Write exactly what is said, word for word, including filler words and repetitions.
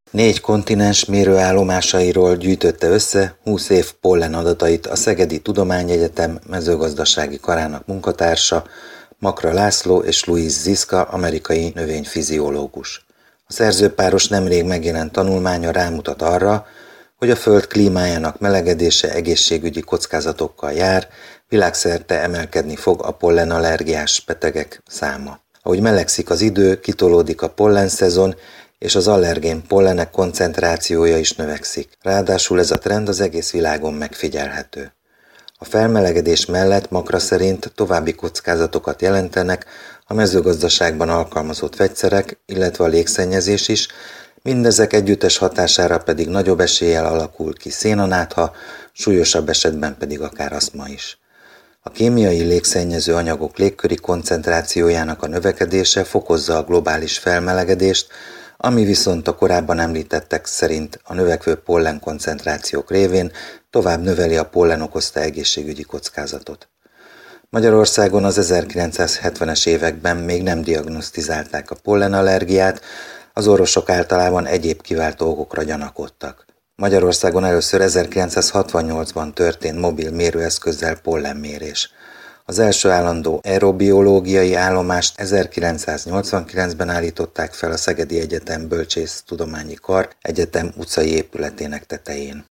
Négy kontinens mérőállomásairól gyűjtötte össze húsz év pollen adatait a Szegedi Tudományegyetem mezőgazdasági karának munkatársa, Makra László és Louise Zizka, amerikai növényfiziológus. A szerzőpáros nemrég megjelent tanulmánya rámutat arra, hogy a Föld klímájának melegedése egészségügyi kockázatokkal jár, világszerte emelkedni fog a pollenallergiás betegek száma. Ahogy melegszik az idő, kitolódik a pollenszezon, és az allergén pollenek koncentrációja is növekszik. Ráadásul ez a trend az egész világon megfigyelhető. A felmelegedés mellett Makra szerint további kockázatokat jelentenek a mezőgazdaságban alkalmazott vegyszerek, illetve a légszennyezés is, mindezek együttes hatására pedig nagyobb eséllyel alakul ki szénanátha, súlyosabb esetben pedig akár asztma is. A kémiai légszennyező anyagok légköri koncentrációjának a növekedése fokozza a globális felmelegedést, ami viszont a korábban említettek szerint a növekvő pollen koncentrációk révén tovább növeli a pollen okozta egészségügyi kockázatot. Magyarországon az ezerkilencszázhetvenes években még nem diagnosztizálták a pollenallergiát, az orvosok általában egyéb kiváltó okokra gyanakodtak. Magyarországon először ezerkilencszázhatvannyolcban történt mobil mérőeszközzel pollenmérés. Az első állandó aerobiológiai állomást ezerkilencszáznyolcvankilencben állították fel a Szegedi Egyetem Bölcsésztudományi Kar egyetem utcai épületének tetején.